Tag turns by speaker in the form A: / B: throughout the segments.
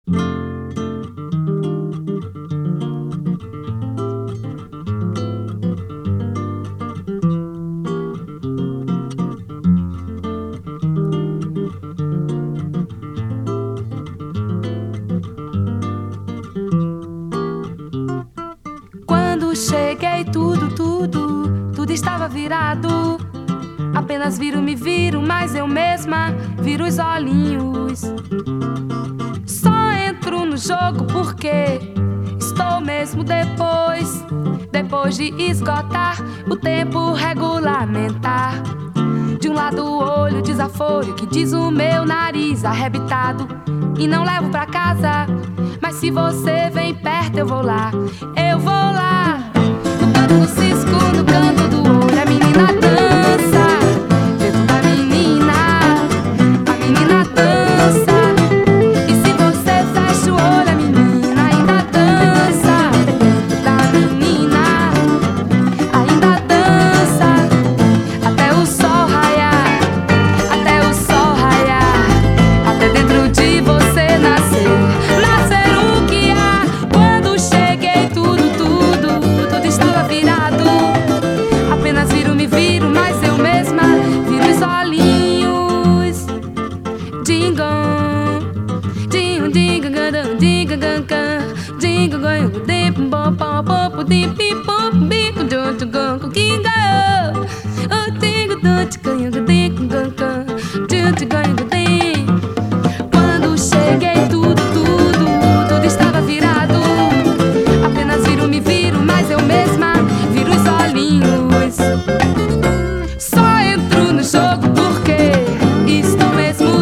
A: Quando cheguei, tudo estava virado. Apenas me viro, mas eu mesma viro os olhinhos. Só entro no jogo porque estou mesmo depois de esgotar o tempo regulamentar. De um lado o olho desaforo que diz o meu nariz arrebitado e não levo pra casa. Mas se você vem perto eu vou lá, eu vou lá. No canto do cisco, no canto do olho, a menina dança. Dentro da menina, a menina dança. E se você fecha o olho, a menina ainda dança. Dentro da menina, ainda dança. Até o sol raiar, até o sol raiar. Até dentro de você nascer o que há. Quando cheguei, tudo estava virado. Apenas me viro, mas eu mesma viro os olhinhos. Dingam, dingam, dingam, dingam, dingam, dingam, bom, bom, bom, dim, pim, pum, bico, dum, dum, dum, ginga. Oh, dingam, dum, dingam, dum, ding. Quando cheguei, tudo estava virado. Apenas me viro, mas eu mesma viro os olhinhos. Só entro no jogo porque estou mesmo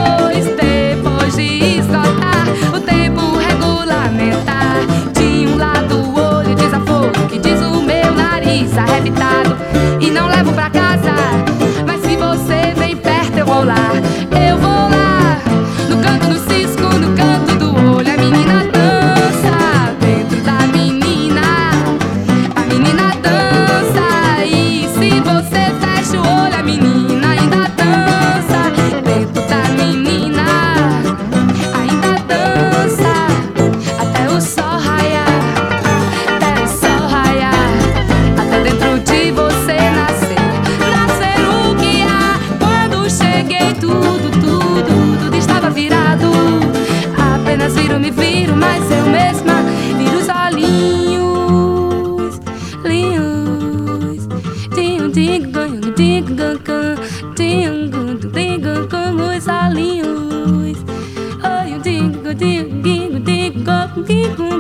A: depois de esgotar o tempo regulamentar. De um lado o olho desafogo que diz o meu nariz arrebitado e não levo pra casa. Mas se você vem perto eu vou lá, eu vou lá. No canto do cisco, no canto do olho, a menina dança. Dentro da menina, a menina dança. E se você fecha o olho, a menina ainda dança. Dentro da menina, ainda dança. Até o sol raiar, até o sol raiar. Até dentro de você nascer o que há. Quando cheguei, tudo estava virado. Apenas me viro, mas eu mesma viro os olhinhos. Linhos, tinho, tingo, tingo, tingo, tingo, com os olhinhos. Oi, tingo, tingo, tingo, tingo.